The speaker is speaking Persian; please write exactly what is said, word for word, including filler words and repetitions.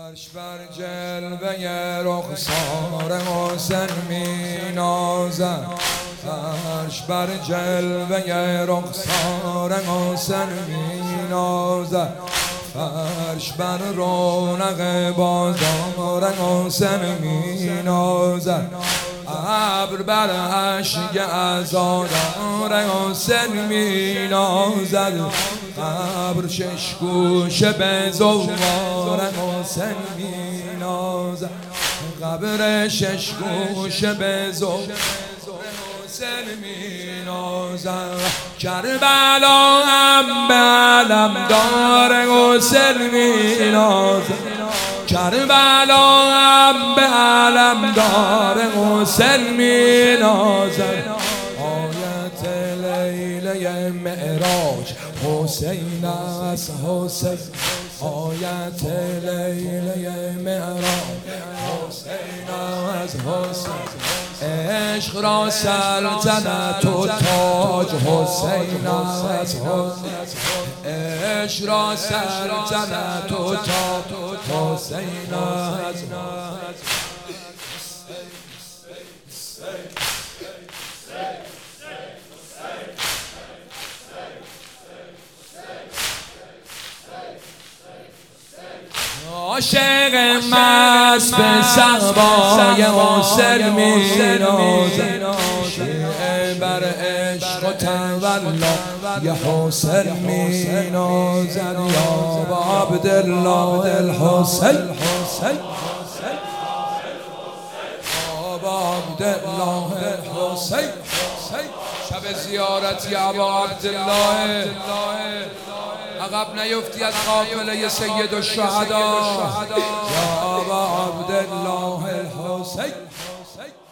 فرش بر جلوه رخسار حسین می نازد، فرش بر جلوه رخسار حسین می نازد، فرش بر رونق بازار حسین می نازد، ابر بر اشک عزادار حسین می نازد، ابر شش گوشه به زوار حسین می نازد، قبر شش گوشه به زوار حسین می نازد، کربلا هم به علمدار حسین می نازد، کربلا هم به علمدار حسین می نازد، آیت لیله معراج حسین است حسین، آیت لیله معراج حسین است حسین، عشق را سلطنت و تاج حسین است حسین، عشق را سلطنت و تاج حسین است عاشق مست به صحبای حسین می نازد، شیعه بر عشق و تولا یه حسین می نازد، یا با عبدالله الحسین، یا با عبدالله الحسین، شب زیارت یا با عبدالله عقب نیفتی از قافله سید الشهدا، یا با عبدالله الحسین.